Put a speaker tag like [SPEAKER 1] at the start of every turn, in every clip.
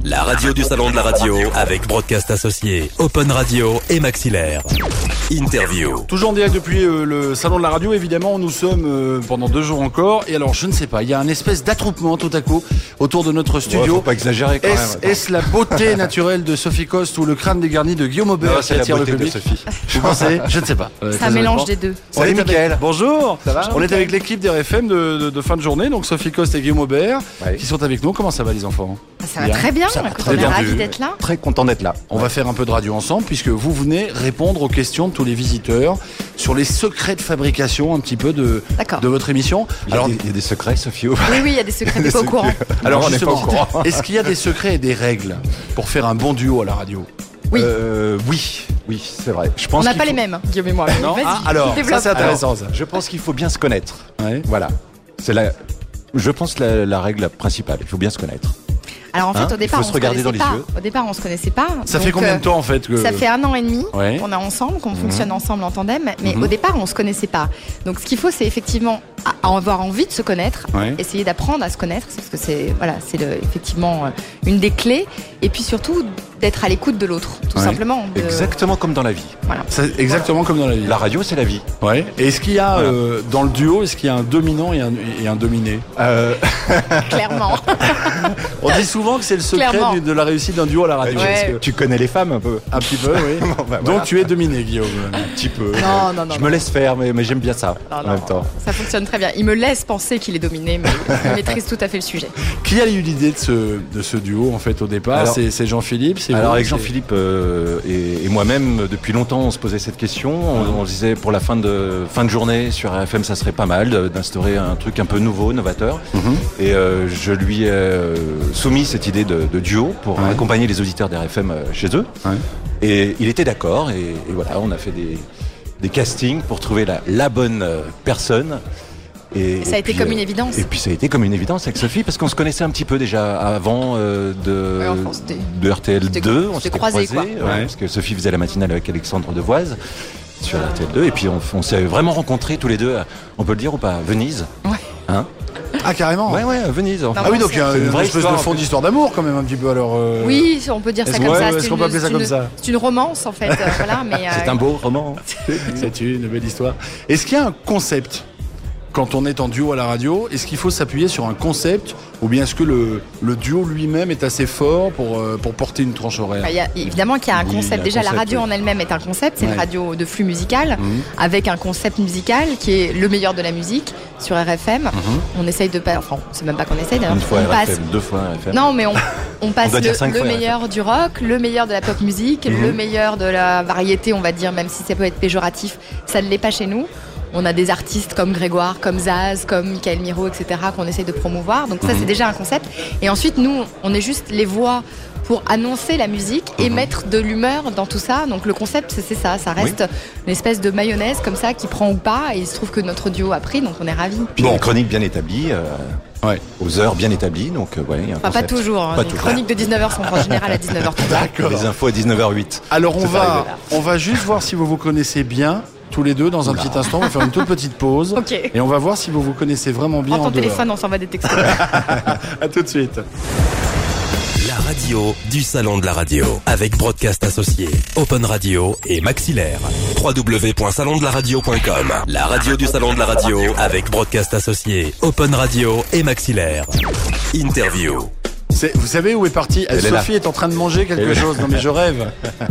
[SPEAKER 1] La radio du salon de la radio avec Broadcast Associé, Open Radio et Maxillaire. Interview.
[SPEAKER 2] Toujours en direct depuis le salon de la radio, évidemment, nous sommes pendant 2 jours encore. Et alors, je ne sais pas, il y a un espèce d'attroupement tout à coup autour de notre studio.
[SPEAKER 3] Faut pas exagérer quand même.
[SPEAKER 2] Est-ce la beauté naturelle de Sophie Coste ou le crâne dégarni de Guillaume Aubert qui attire le public?
[SPEAKER 3] Vous
[SPEAKER 2] pensez? Je ne sais pas.
[SPEAKER 4] C'est un mélange des deux.
[SPEAKER 2] Salut Mickaël. Bonjour.
[SPEAKER 3] Ça va?
[SPEAKER 2] On est avec l'équipe des RFM de fin de journée, donc Sophie Coste et Guillaume Aubert, qui sont avec nous. Comment ça va les enfants?
[SPEAKER 4] Ça va très bien. On est ravis d'être là.
[SPEAKER 3] Très content d'être là.
[SPEAKER 2] On va faire un peu de radio ensemble puisque vous venez répondre aux questions de tous les visiteurs sur les secrets de fabrication un petit peu de votre émission.
[SPEAKER 3] Il y a des secrets, Sophie?
[SPEAKER 4] Oui, il y a des secrets, t'es pas au courant.
[SPEAKER 2] Alors
[SPEAKER 3] on n'est pas au courant.
[SPEAKER 2] Est-ce qu'il y a des secrets et des règles pour faire un bon duo à la radio?
[SPEAKER 4] Oui.
[SPEAKER 3] Oui, c'est vrai. Je pense
[SPEAKER 4] on n'a pas les mêmes, Guillaume et moi.
[SPEAKER 2] Non.
[SPEAKER 4] Vas-y,
[SPEAKER 2] alors,
[SPEAKER 4] développe.
[SPEAKER 2] ça c'est intéressant ça.
[SPEAKER 3] Je pense qu'il faut bien se connaître.
[SPEAKER 2] Ouais.
[SPEAKER 3] Voilà. Je pense la règle principale. Il faut bien se connaître.
[SPEAKER 4] Alors en fait, au départ,
[SPEAKER 3] il faut se regarder dans les yeux.
[SPEAKER 4] Au départ, on se connaissait pas.
[SPEAKER 2] Ça fait combien de temps en fait que...
[SPEAKER 4] Ça fait 1 an et demi
[SPEAKER 2] Ouais.
[SPEAKER 4] qu'on est ensemble, qu'on fonctionne ensemble en tandem. Mais au départ, on se connaissait pas. Donc ce qu'il faut, c'est effectivement avoir envie de se connaître, essayer d'apprendre à se connaître, parce que c'est effectivement une des clés. Et puis surtout d'être à l'écoute de l'autre, tout simplement.
[SPEAKER 3] Exactement comme dans la vie.
[SPEAKER 4] Voilà.
[SPEAKER 2] Exactement comme dans la vie.
[SPEAKER 3] La radio, c'est la vie.
[SPEAKER 2] Ouais. Et est-ce qu'il y a dans le duo, est-ce qu'il y a un dominant et un dominé?
[SPEAKER 4] Clairement.
[SPEAKER 2] On dit souvent que c'est le secret de la réussite d'un duo à la radio.
[SPEAKER 4] Ouais.
[SPEAKER 3] Tu connais les femmes un peu.
[SPEAKER 2] Un petit peu, oui.
[SPEAKER 3] Bon, bah,
[SPEAKER 2] Donc
[SPEAKER 3] voilà.
[SPEAKER 2] tu es dominé, Guillaume.
[SPEAKER 3] Un petit peu.
[SPEAKER 4] Non.
[SPEAKER 3] Je me laisse faire, mais j'aime bien ça en même temps.
[SPEAKER 4] Ça fonctionne très bien. Il me laisse penser qu'il est dominé, mais il maîtrise tout à fait le sujet.
[SPEAKER 2] Qui a eu l'idée de ce duo en fait au départ?
[SPEAKER 3] Alors,
[SPEAKER 2] c'est Jean-Philippe.
[SPEAKER 3] Alors avec Jean-Philippe et moi-même, depuis longtemps, on se posait cette question. On se disait pour la fin de journée sur RFM, ça serait pas mal d'instaurer un truc un peu nouveau, novateur. Et je lui ai soumis cette idée de duo pour accompagner les auditeurs d'RFM chez eux. Et il était d'accord. Et voilà, on a fait des castings pour trouver la bonne personne.
[SPEAKER 4] Et ça a été comme une évidence.
[SPEAKER 3] Et puis ça a été comme une évidence avec Sophie parce qu'on se connaissait un petit peu déjà avant de RTL2. On s'était croisés quoi. Parce que Sophie faisait la matinale avec Alexandre Devoise sur RTL2. Et puis on s'est vraiment rencontrés tous les deux, on peut le dire ou pas, Venise.
[SPEAKER 4] Ouais.
[SPEAKER 3] Hein?
[SPEAKER 2] Ah carrément.
[SPEAKER 3] Ouais, Venise.
[SPEAKER 2] Ah oui, donc il y a une vraie espèce de fond d'histoire d'amour quand même un petit peu alors.
[SPEAKER 4] Oui, on peut dire ça comme ça.
[SPEAKER 2] Est-ce qu'on peut appeler ça comme ça?
[SPEAKER 4] C'est une romance en fait. Voilà, mais
[SPEAKER 3] c'est un beau roman.
[SPEAKER 2] C'est une belle histoire. Est-ce qu'il y a un concept quand on est en duo à la radio? Est-ce qu'il faut s'appuyer sur un concept ou bien est-ce que le duo lui-même est assez fort pour porter une tranche horaire?
[SPEAKER 4] Évidemment qu'il y a un concept. Déjà, la radio en elle-même est un concept. C'est une radio de flux musical avec un concept musical qui est le meilleur de la musique sur RFM. On essaye de pas... Enfin, c'est même pas qu'on essaye d'ailleurs.
[SPEAKER 3] Une fois RFM, 2 fois RFM.
[SPEAKER 4] Non, mais on passe le meilleur
[SPEAKER 3] RFM.
[SPEAKER 4] du rock, le meilleur de la pop musique, le meilleur de la variété, on va dire, même si ça peut être péjoratif, ça ne l'est pas chez nous. On a des artistes comme Grégoire, comme Zaz, comme Michael Miro, etc. qu'on essaye de promouvoir. Donc ça, c'est déjà un concept. Et ensuite, nous, on est juste les voix pour annoncer la musique et mettre de l'humeur dans tout ça. Donc le concept, c'est ça. Ça reste une espèce de mayonnaise comme ça qui prend ou pas. Et il se trouve que notre duo a pris, donc on est ravis.
[SPEAKER 3] Puis une chronique bien établie. Aux heures bien établies, donc il y a un
[SPEAKER 4] pas toujours. Les chroniques de 19h sont en général à 19h30.
[SPEAKER 2] D'accord.
[SPEAKER 3] Les infos à 19h08.
[SPEAKER 2] Alors on va juste voir si vous vous connaissez bien tous les deux dans un petit instant. On va faire une toute petite pause.
[SPEAKER 4] Okay.
[SPEAKER 2] Et on va voir si vous vous connaissez vraiment bien.
[SPEAKER 4] Prends ton téléphone, on s'envoie des textos.
[SPEAKER 2] À tout de suite.
[SPEAKER 1] La radio du salon de la radio avec Broadcast Associé, Open Radio et Maxillaire. www.salondelaradio.com. La radio du salon de la radio avec Broadcast Associé, Open Radio et Maxillaire. Interview.
[SPEAKER 2] Vous savez où est partie? Sophie est en train de manger quelque chose. Non mais je rêve.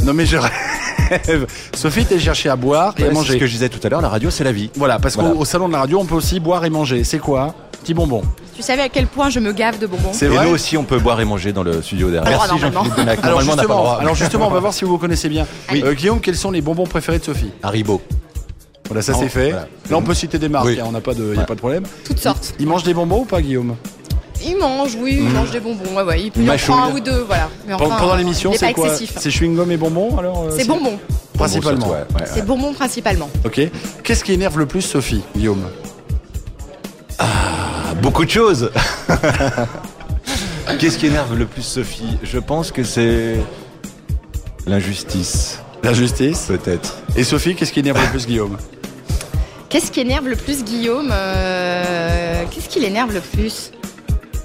[SPEAKER 2] Sophie est cherchée à boire et à manger.
[SPEAKER 3] C'est ce que je disais tout à l'heure, la radio c'est la vie.
[SPEAKER 2] Voilà, parce qu'au salon de la radio on peut aussi boire et manger. C'est quoi? Petit bonbon.
[SPEAKER 4] Tu savais à quel point je me gave de bonbons?
[SPEAKER 3] C'est vrai. Et nous aussi on peut boire et manger dans le studio derrière.
[SPEAKER 4] Merci
[SPEAKER 3] Jean-Philippe Benac.
[SPEAKER 2] Alors justement, on va voir si vous vous connaissez bien. Guillaume, quels sont les bonbons préférés de Sophie?
[SPEAKER 3] Haribo.
[SPEAKER 2] Voilà, ça c'est fait. Voilà. Là on peut citer des marques, on n'a pas de, y a pas de problème.
[SPEAKER 4] Toutes sortes.
[SPEAKER 2] Il mange des bonbons ou pas, Guillaume?
[SPEAKER 4] Il mange, il mange des bonbons. Il en prend un ou deux, voilà. Mais enfin,
[SPEAKER 2] pendant l'émission, c'est quoi? C'est chewing-gum et bonbons alors?
[SPEAKER 4] C'est bonbons.
[SPEAKER 2] Principalement.
[SPEAKER 4] C'est bonbons principalement.
[SPEAKER 2] Ok. Qu'est-ce qui énerve le plus Sophie, Guillaume?
[SPEAKER 3] Beaucoup de choses. Qu'est-ce qui énerve le plus Sophie? Je pense que c'est l'injustice.
[SPEAKER 2] L'injustice?
[SPEAKER 3] Peut-être.
[SPEAKER 2] Et Sophie, qu'est-ce qui énerve le plus Guillaume?
[SPEAKER 4] Qu'est-ce qui énerve le plus Guillaume? Qu'est-ce qui l'énerve le plus?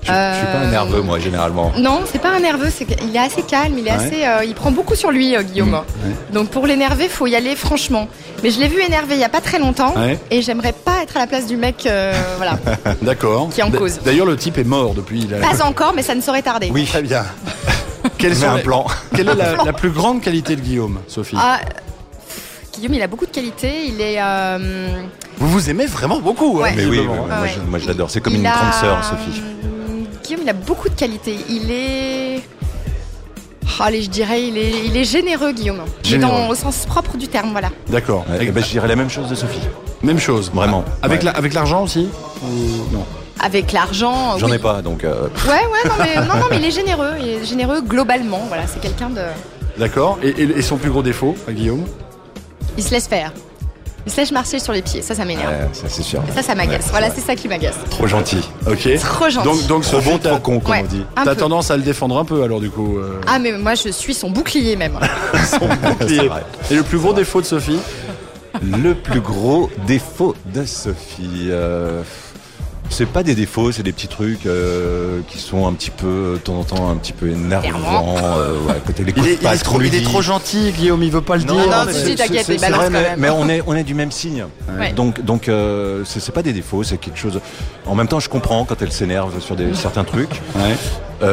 [SPEAKER 3] Je suis pas un nerveux, moi, généralement.
[SPEAKER 4] Non, c'est pas un nerveux, il est assez calme, il prend beaucoup sur lui, Guillaume.
[SPEAKER 2] Ouais.
[SPEAKER 4] Donc pour l'énerver, faut y aller franchement. Mais je l'ai vu énervé il y a pas très longtemps, et j'aimerais pas être à la place du mec, voilà.
[SPEAKER 2] D'accord.
[SPEAKER 4] Qui est en cause.
[SPEAKER 2] D'ailleurs, le type est mort depuis.
[SPEAKER 4] Pas encore, mais ça ne saurait tarder.
[SPEAKER 2] Oui, très bien. Quelle est la plus grande qualité de Guillaume, Sophie?
[SPEAKER 4] Guillaume, il a beaucoup de qualités. Il est.
[SPEAKER 2] Vous aimez vraiment beaucoup,
[SPEAKER 4] Ouais.
[SPEAKER 3] Mais oui,
[SPEAKER 2] hein.
[SPEAKER 3] moi je l'adore. C'est comme une grande sœur, Sophie.
[SPEAKER 4] Guillaume, il a beaucoup de qualités. Il est. Allez, je dirais, il est généreux, Guillaume.
[SPEAKER 2] Généreux.
[SPEAKER 4] Au sens propre du terme, voilà.
[SPEAKER 2] D'accord.
[SPEAKER 3] Je dirais la même chose de Sophie.
[SPEAKER 2] Même chose.
[SPEAKER 3] Vraiment.
[SPEAKER 2] Avec l'argent aussi ou non?
[SPEAKER 4] Avec l'argent.
[SPEAKER 3] J'en
[SPEAKER 4] oui.
[SPEAKER 3] ai pas, donc.
[SPEAKER 4] Ouais, non, mais il est généreux. Il est généreux globalement. Voilà, c'est quelqu'un de.
[SPEAKER 2] D'accord. Et son plus gros défaut, à Guillaume?
[SPEAKER 4] Il se laisse faire. Il se laisse marcher sur les pieds. Ça m'énerve.
[SPEAKER 3] Ça, c'est sûr.
[SPEAKER 4] Et ça m'agace.
[SPEAKER 3] Ouais,
[SPEAKER 4] Voilà,
[SPEAKER 3] vrai.
[SPEAKER 4] c'est ça qui m'agace.
[SPEAKER 3] Trop gentil.
[SPEAKER 2] Ok.
[SPEAKER 4] Trop gentil.
[SPEAKER 2] Donc
[SPEAKER 3] Trop bon, trop con, comme
[SPEAKER 4] Ouais.
[SPEAKER 3] on dit.
[SPEAKER 4] Un
[SPEAKER 2] t'as
[SPEAKER 4] peu.
[SPEAKER 2] tendance à le défendre un peu alors du coup.
[SPEAKER 4] Ah, mais moi, je suis son bouclier même.
[SPEAKER 3] C'est vrai.
[SPEAKER 2] Et le plus gros défaut de Sophie?
[SPEAKER 3] Le plus gros défaut de Sophie. C'est pas des défauts, c'est des petits trucs qui sont un petit peu, de temps en temps, un petit peu énervants. Quand elle écoute pas ce qu'on lui
[SPEAKER 2] Il est
[SPEAKER 3] dit.
[SPEAKER 2] trop gentil, Guillaume, il veut pas le dire.
[SPEAKER 4] non,
[SPEAKER 3] mais
[SPEAKER 4] si, t'inquiète,
[SPEAKER 3] c'est
[SPEAKER 4] il balance
[SPEAKER 3] vrai,
[SPEAKER 4] quand même.
[SPEAKER 3] mais on est du même signe.
[SPEAKER 4] Ouais.
[SPEAKER 3] Donc c'est pas des défauts, c'est quelque chose. En même temps, je comprends quand elle s'énerve sur certains trucs.
[SPEAKER 2] Ouais.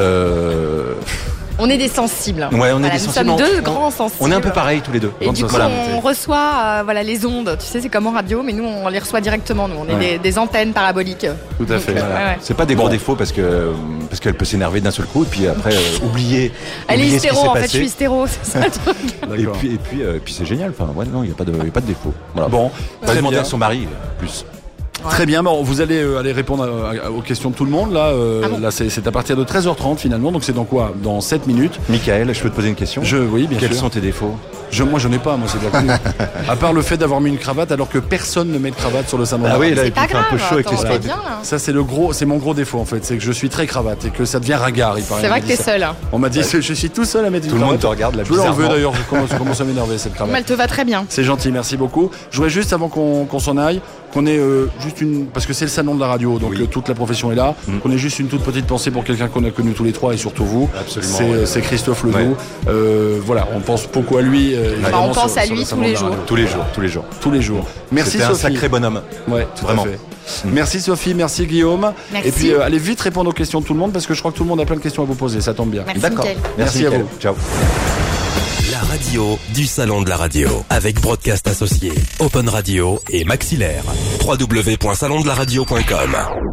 [SPEAKER 4] On est des sensibles.
[SPEAKER 3] Ouais, on est
[SPEAKER 4] Voilà,
[SPEAKER 3] des
[SPEAKER 4] nous
[SPEAKER 3] sensibles.
[SPEAKER 4] sommes deux grands sensibles.
[SPEAKER 3] On est un peu pareils tous les deux.
[SPEAKER 4] Et du coup,
[SPEAKER 3] Voilà.
[SPEAKER 4] on reçoit les ondes. Tu sais, c'est comme en radio, mais nous, on les reçoit directement. Nous, on est
[SPEAKER 2] Ouais.
[SPEAKER 4] des antennes paraboliques.
[SPEAKER 2] Tout à fait.
[SPEAKER 4] Donc,
[SPEAKER 3] Voilà.
[SPEAKER 4] ouais.
[SPEAKER 3] C'est pas des gros défauts parce qu'elle peut s'énerver d'un seul coup et puis après oublier.
[SPEAKER 4] Elle est
[SPEAKER 3] oublier ce qui
[SPEAKER 4] hystéro,
[SPEAKER 3] s'est
[SPEAKER 4] en fait,
[SPEAKER 3] passé.
[SPEAKER 4] je suis hystéro, c'est ça le truc.
[SPEAKER 3] Et
[SPEAKER 2] D'accord.
[SPEAKER 3] puis c'est génial. Enfin, ouais, non, il y a pas de défaut. Voilà.
[SPEAKER 2] Bon,
[SPEAKER 3] Pas
[SPEAKER 2] très
[SPEAKER 3] demander
[SPEAKER 2] bien.
[SPEAKER 3] à son mari plus.
[SPEAKER 2] Très bien, bon, vous allez aller répondre aux questions de tout le monde. Là,
[SPEAKER 4] bon
[SPEAKER 2] là c'est à partir de 13h30 finalement, donc c'est dans quoi? Dans 7 minutes.
[SPEAKER 3] Michael, je peux te poser une question?
[SPEAKER 2] Oui, bien
[SPEAKER 3] Quels
[SPEAKER 2] sûr.
[SPEAKER 3] sont tes défauts?
[SPEAKER 2] Moi, j'en ai pas, moi, c'est bien connu. À part le fait d'avoir mis une cravate alors que personne ne met de cravate sur le salon.
[SPEAKER 3] Ah oui, là,
[SPEAKER 4] C'est
[SPEAKER 3] et puis
[SPEAKER 4] pas
[SPEAKER 3] il fait un peu
[SPEAKER 4] grave,
[SPEAKER 3] chaud avec les
[SPEAKER 4] attends,
[SPEAKER 3] spots.
[SPEAKER 4] c'est bien, là.
[SPEAKER 2] Ça, c'est mon gros défaut en fait, c'est que je suis très cravate et que ça devient ringard. Il paraît.
[SPEAKER 4] C'est
[SPEAKER 2] On
[SPEAKER 4] vrai
[SPEAKER 2] m'a
[SPEAKER 4] que
[SPEAKER 2] dit
[SPEAKER 4] t'es
[SPEAKER 2] ça.
[SPEAKER 4] seul. Hein.
[SPEAKER 2] On m'a dit, je suis tout seul à mettre une
[SPEAKER 3] Tout le
[SPEAKER 2] cravate.
[SPEAKER 3] monde te regarde là,
[SPEAKER 2] Je l'enlève
[SPEAKER 3] bizarrement.
[SPEAKER 2] d'ailleurs, je commence à m'énerver cette cravate.
[SPEAKER 4] Elle te va très bien.
[SPEAKER 2] C'est gentil, merci beaucoup. Je voudrais juste avant qu'on s'en aille, qu'on ait juste parce que c'est le salon de la radio, donc
[SPEAKER 3] Oui.
[SPEAKER 2] toute la profession est là, qu'on ait juste une toute petite pensée pour quelqu'un qu'on a connu tous les trois et surtout vous.
[SPEAKER 3] Absolument,
[SPEAKER 2] C'est
[SPEAKER 3] ouais.
[SPEAKER 2] c'est Christophe Ledoux.
[SPEAKER 3] Ouais.
[SPEAKER 2] Voilà, on pense beaucoup à lui. évidemment,
[SPEAKER 4] on pense
[SPEAKER 2] sur-
[SPEAKER 4] à
[SPEAKER 2] sur
[SPEAKER 4] lui
[SPEAKER 2] le salon
[SPEAKER 4] tous les
[SPEAKER 2] de la
[SPEAKER 4] jours.
[SPEAKER 2] radio.
[SPEAKER 3] Tous les jours.
[SPEAKER 2] Tous les jours. Merci
[SPEAKER 3] C'était un
[SPEAKER 2] Sophie.
[SPEAKER 3] sacré bonhomme.
[SPEAKER 2] Ouais, tout
[SPEAKER 3] Vraiment.
[SPEAKER 2] à fait. Merci Sophie, merci Guillaume.
[SPEAKER 4] Merci.
[SPEAKER 2] Et puis allez vite répondre aux questions de tout le monde parce que je crois que tout le monde a plein de questions à vous poser, ça tombe bien.
[SPEAKER 4] Merci,
[SPEAKER 3] D'accord.
[SPEAKER 4] Mickaël.
[SPEAKER 2] Merci à
[SPEAKER 3] Mickaël.
[SPEAKER 2] vous.
[SPEAKER 3] Ciao.
[SPEAKER 1] La radio du salon de la radio avec Broadcast Associé, Open Radio et Maxillaire. www.salondelaradio.com